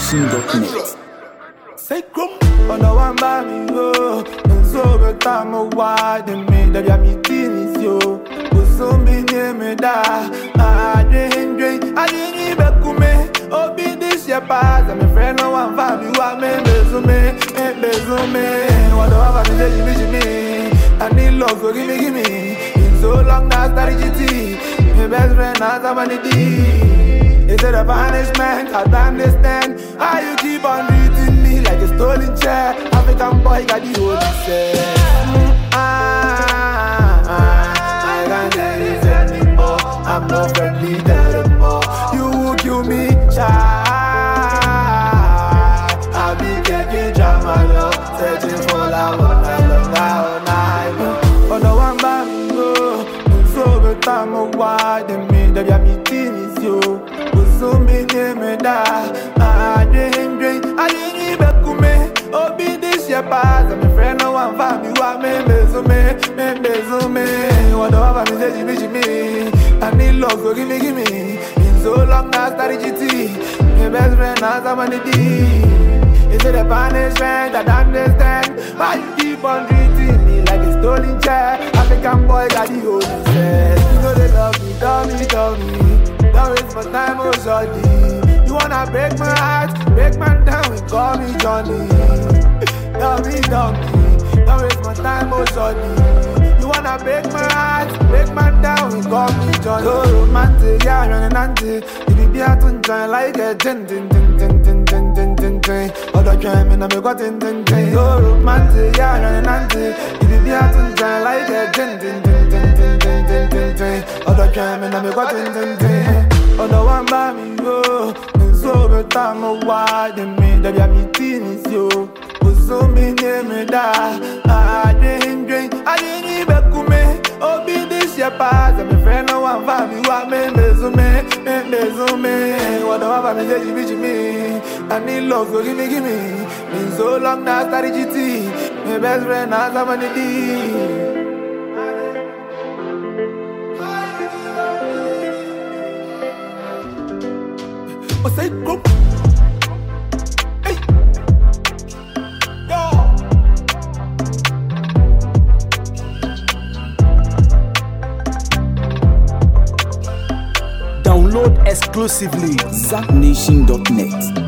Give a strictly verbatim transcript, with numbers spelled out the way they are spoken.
nation dot net. Say come on the one by me, oh. And so the time of why they made that ya meeting is yo. Was so be near me da. I drink, drink, I didn't even come me. Oh, be this your pass. I'm a friend, no one for me. What me, bezume, me, bezume. What do I have to say, you me? I need love, so give me, give me. In so long, that's that G T. My best friend, that's somebody D. Is it a punishment? I don't understand how you keep on treating me like a stolen chair. African boy got the whole set. Mm, ah, ah, I can't do this anymore. I'm not friendly anymore. You will kill me, child. I'll be taking drama, love, searching for love all night long, all night long. Oh, no one by me, oh. So the time of why they made that ya meeting is yo. So me near me da. I drink, drink, I didn't even come me. Oh, be this your pass. I'm a friend, no one for me. What me, bezume, me, bezume. What do I have to say, Jimmy, Jimmy? I need love, so give me, give me. In so long, now started G T. My best friend, now somebody D. Is it a punishment? I don't understand why you keep on treating me like a stolen chair. African boy got the whole set. You know they love me, tell me, tell me. Don't waste my time, oh shorty. You wanna break my heart, break my down and call me Johnny. Tell me, tell me. Don't waste my time, oh shorty. You wanna break my heart, break my down and call me Johnny. So romantic, yeah, running auntie. You be out to join like a tin, tin, tin, tin, tin, tin, tin, tin, tin. Other crime and I'm got tin, tin, tin. So romantic, yeah, running auntie. You be out to join like a tin, tin, tin, tin, tin, tin, tin, tin, tin. Other crime and I'm got tin, tin, tin. Oh, no one by me, oh. And so the time of why they made that ya meeting is yo. Was so be near me da. I drink, drink, I didn't even come me. Oh, be this your pass. I'm a friend, no one for me. What me, bezume, me, bezume. What do I have to say, Jimmy, Jimmy? I need love, so give me, give me. Been so long now, started G T. My best friend, now somebody D. Oh, say go. Hey. Yo. Download exclusively zap nation dot net.